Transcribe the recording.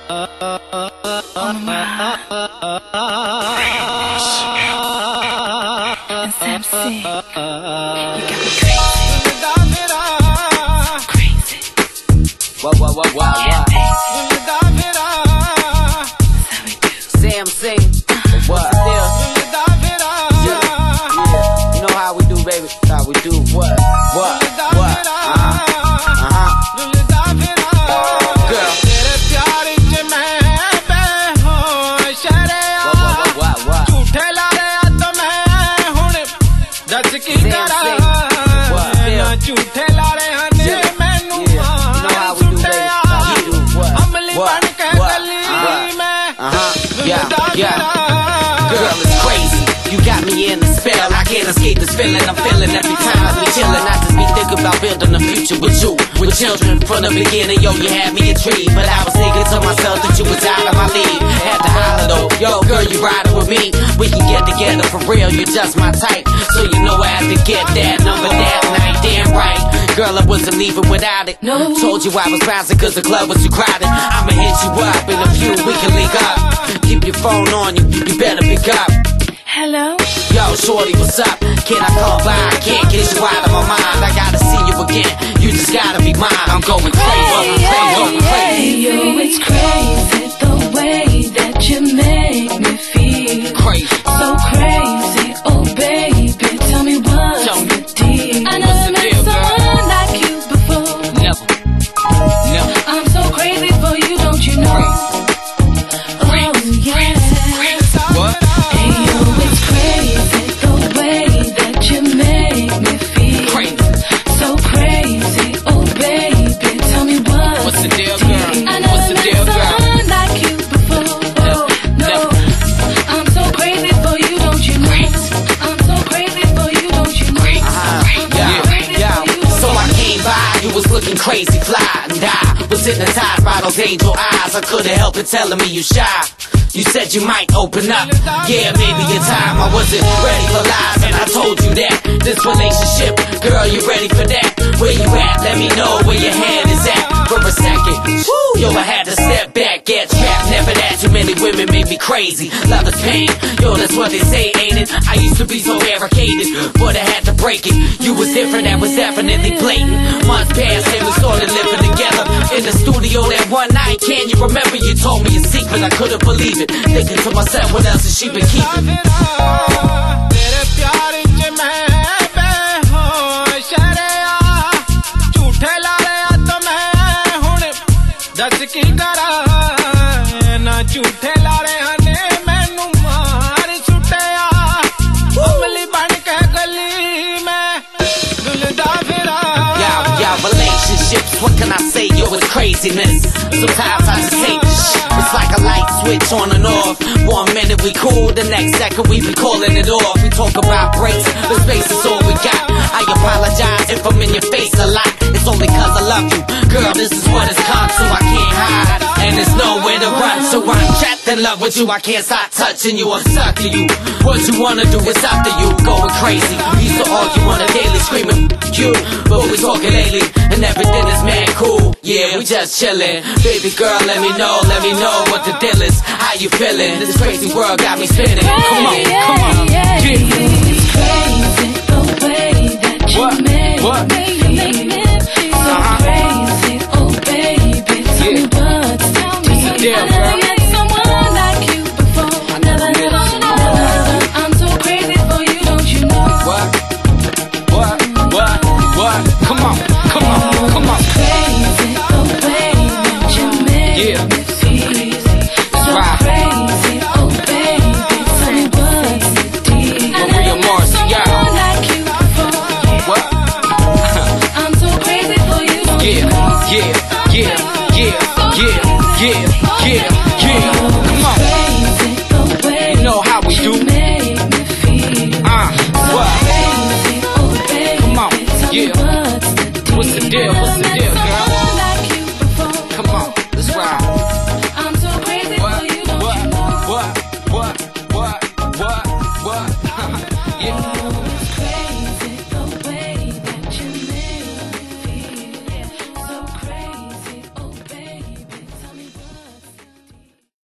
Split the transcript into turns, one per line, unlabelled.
On my and Sam C. You got me crazy.
What? Sam sing. What? Yeah. You know how we do, baby. How we do. What? Girl. Girl, it's crazy. You got me in the spell. I can't escape this feeling I'm feeling every time I be chilling. I just be thinking about building a future with you, with children from the beginning. Yo, you had me intrigued, but I was thinking to myself that you was out of my league. Had to holler though, yo, girl, you riding with me. We can get together for real. You're just my type, so you know I have to get that number that night. Damn right, girl, I wasn't leaving without it. No. Told you I was bouncing 'cause the club was too crowded. I'ma hit you up in a few, we can link up. Keep your phone on you, you better pick up.
Hello?
Yo, shorty, what's up? Can I come by? I can't get you out of my mind. I gotta see you again. You just gotta be mine. I'm going crazy.
Hey, yo, it's crazy the way that you make me feel.
Crazy.
So crazy. Oh, baby, tell me what's the deal. I never met someone like you before.
Never.
I'm so crazy for you, don't you know? Oh, yeah.
What?
Hey, yo, it's crazy the way that you make me feel.
Crazy.
So crazy. Oh, baby, tell me
What's the deal, girl?
I
What's the
never
deal,
met
girl?
someone like you before. Oh, no. I'm so crazy for you, don't you know? I'm so crazy for you, don't you know?
So I came by, you was looking crazy fly, and I was hypnotized by those angel eyes. I couldn't help it telling me you shy. You said you might open up. Yeah, maybe in time. I wasn't ready for lies, and I told you that. This relationship, girl, you ready for that? Where you at? Let me know where your head is at. For a second, woo, yo, I had to step back, get trapped. Never that too many women made me crazy. Love is pain, yo, that's what they say, ain't it? I used to be so barricaded, but I had to break it. You was different, that was definitely blatant. Months passed and we started living together in the studio that one night. Can you remember you told me a secret? I couldn't believe it. Thinking to myself, what else has she been keeping? Relationships, what can I say? Yo, it's craziness. Sometimes I just hate this shit. It's like a light switch on and off. 1 minute we cool, the next second we be calling it off. We talk about breaks, but space is all we got. I apologize if I'm in your face a lot. It's only 'cause I love you. Girl, this is what it's come to, I can't hide. And there's nowhere to run, so I'm trapped in love with you. I can't stop touching you, I'm stuck to you. What you wanna do, it's up to you. Going crazy, we used to argue on a daily, screaming you, but we talking lately, and everything is mad cool. Yeah, we just chillin'. Baby girl, let me know what the deal is. How you feeling? This crazy world got me spinning. Come on. Yeah.
It's crazy the way that you make me feel. So crazy, oh baby, tell me what's the deal. I never met someone like you before. Never. I'm so crazy for you, don't you know?
What? Come on.
Crazy the way that you make me feel. So crazy, oh baby, tell me what's the deal. I never met someone like you before.
What?
I'm so crazy for you, don't you know?
Yeah. Come on.
Crazy the way
You know how we
you
do.
make me feel.
What?
Crazy, oh baby,
Come on.
tell me
Yeah.